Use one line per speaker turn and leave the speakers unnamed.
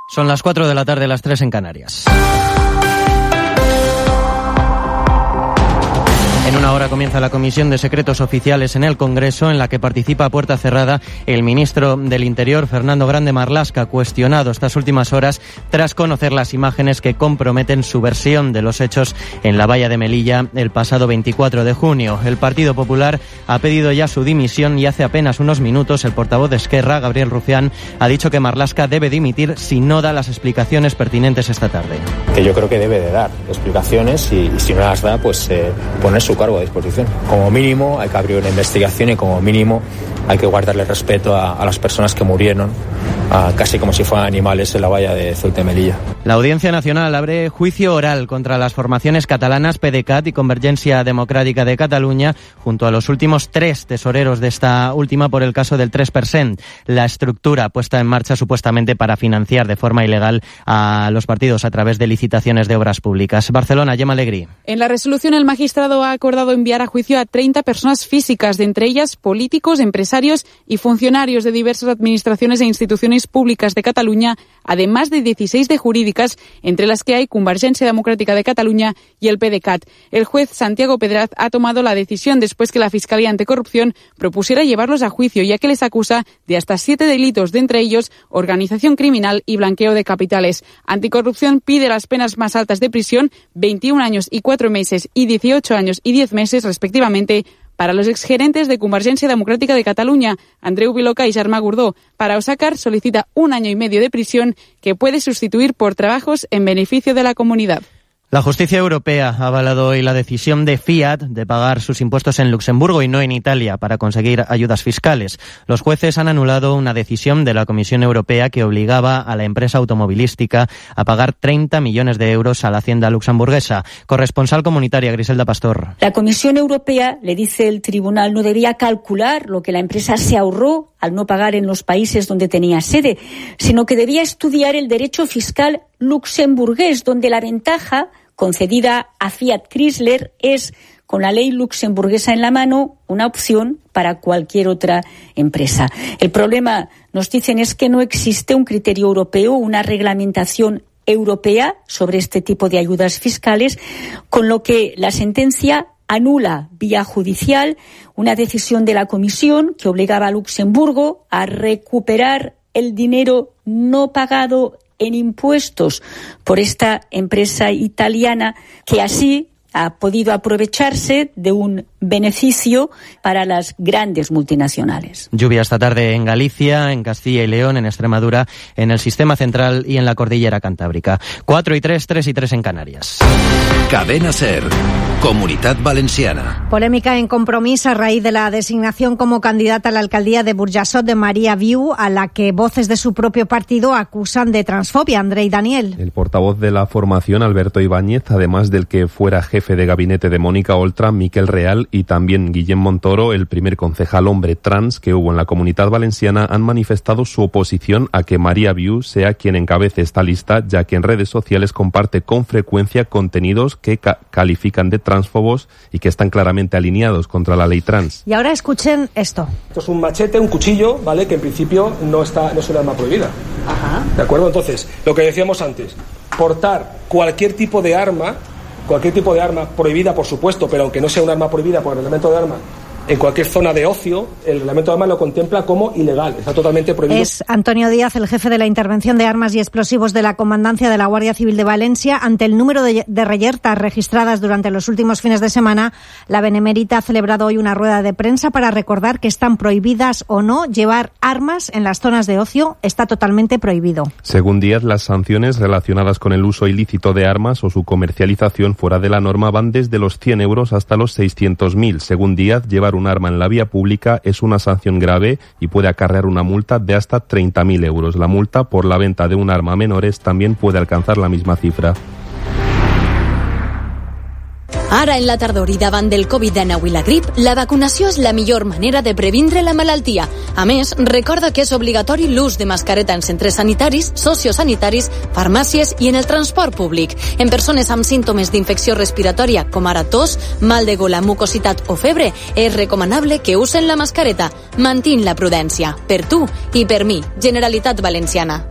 Son las 4 de la tarde, las 3 en Canarias. En una hora comienza la Comisión de Secretos Oficiales en el Congreso, en la que participa a puerta cerrada el ministro del Interior, Fernando Grande Marlaska, cuestionado estas últimas horas tras conocer las imágenes que comprometen su versión de los hechos en la valla de Melilla el pasado 24 de junio. El Partido Popular ha pedido ya su dimisión y hace apenas unos minutos el portavoz de Esquerra, Gabriel Rufián, ha dicho que Marlaska debe dimitir si no da las explicaciones pertinentes esta tarde.
Que yo creo que debe de dar explicaciones y si no las da, pues poner su cargo a disposición. Como mínimo hay que abrir una investigación y como mínimo hay que guardarle respeto a las personas que murieron casi como si fueran animales en la valla de Ceuta y Melilla.
La Audiencia Nacional abre juicio oral contra las formaciones catalanas PDeCAT y Convergencia Democrática de Cataluña, junto a los últimos 3 tesoreros de esta última por el caso del 3%, la estructura puesta en marcha supuestamente para financiar de forma ilegal a los partidos a través de licitaciones de obras públicas. Barcelona, Gemma Alegrí.
En la resolución el magistrado ha acordado enviar a juicio a 30 personas físicas, de entre ellas políticos, empresarios y funcionarios de diversas administraciones e instituciones públicas de Cataluña, además de 16 de jurídicas, entre las que hay Convergencia Democrática de Cataluña y el PDeCAT. El juez Santiago Pedraz ha tomado la decisión después que la Fiscalía Anticorrupción propusiera llevarlos a juicio, ya que les acusa de hasta 7 delitos, de entre ellos organización criminal y blanqueo de capitales. Anticorrupción pide las penas más altas de prisión, 21 años y 4 meses y 18 años y 10 meses respectivamente, para los exgerentes de Convergencia Democrática de Cataluña, Andreu Viloca y Germà Gordó. Para Òscar solicita 1 año y medio de prisión que puede sustituir por trabajos en beneficio de la comunidad.
La justicia europea ha avalado hoy la decisión de Fiat de pagar sus impuestos en Luxemburgo y no en Italia para conseguir ayudas fiscales. Los jueces han anulado una decisión de la Comisión Europea que obligaba a la empresa automovilística a pagar 30 millones de euros a la hacienda luxemburguesa. Corresponsal comunitaria, Griselda Pastor.
La Comisión Europea, le dice el tribunal, no debía calcular lo que la empresa se ahorró al no pagar en los países donde tenía sede, sino que debía estudiar el derecho fiscal luxemburgués, donde la ventaja concedida a Fiat Chrysler es, con la ley luxemburguesa en la mano, una opción para cualquier otra empresa. El problema, nos dicen, es que no existe un criterio europeo, una reglamentación europea sobre este tipo de ayudas fiscales, con lo que la sentencia anula vía judicial una decisión de la Comisión que obligaba a Luxemburgo a recuperar el dinero no pagado en impuestos por esta empresa italiana, que así ha podido aprovecharse de un beneficio para las grandes multinacionales.
Lluvia esta tarde en Galicia, en Castilla y León, en Extremadura, en el Sistema Central y en la Cordillera Cantábrica. 4 y 3, 3 y 3 en Canarias.
Cadena SER, Comunitat Valenciana.
Polémica en Compromís a raíz de la designación como candidata a la alcaldía de Burjassot de María Viu, a la que voces de su propio partido acusan de transfobia. Andrei Daniel.
El portavoz de la formación, Alberto Ibáñez, además del que fuera jefe de gabinete de Mónica Oltra, Miquel Real y también Guillem Montoro, el primer concejal hombre trans que hubo en la Comunitat Valenciana, han manifestado su oposición a que María Viu sea quien encabece esta lista, ya que en redes sociales comparte con frecuencia contenidos que califican de transfobos y que están claramente alineados contra la ley trans.
Y ahora escuchen esto.
Esto es un machete, un cuchillo, ¿vale? Que en principio no es un arma prohibida.
Ajá.
¿De acuerdo? Entonces, lo que decíamos antes, portar cualquier tipo de arma prohibida, por supuesto, pero aunque no sea un arma prohibida por el reglamento de arma, en cualquier zona de ocio, el reglamento de armas lo contempla como ilegal, está totalmente prohibido.
Es Antonio Díaz, el jefe de la intervención de armas y explosivos de la Comandancia de la Guardia Civil de Valencia. Ante el número de reyertas registradas durante los últimos fines de semana, la Benemérita ha celebrado hoy una rueda de prensa para recordar que están prohibidas o no llevar armas en las zonas de ocio. Está totalmente prohibido.
Según Díaz, las sanciones relacionadas con el uso ilícito de armas o su comercialización fuera de la norma van desde los 100 euros hasta los 600.000. Según Díaz, llevar un arma en la vía pública es una sanción grave y puede acarrear una multa de hasta 30.000 euros. La multa por la venta de un arma a menores también puede alcanzar la misma cifra.
Ara, en la tardor i davant del Covid-19 i la grip, la vacunació és la millor manera de previndre la malaltia. A més, recorda que és obligatori l'ús de mascareta en centres sanitaris, sociosanitaris, farmàcies i en el transport públic. En persones amb símptomes d'infecció respiratòria, com ara tos, mal de gola, mucositat o febre, és recomanable que usen la mascareta. Mantén la prudència. Per tu i per mi. Generalitat Valenciana.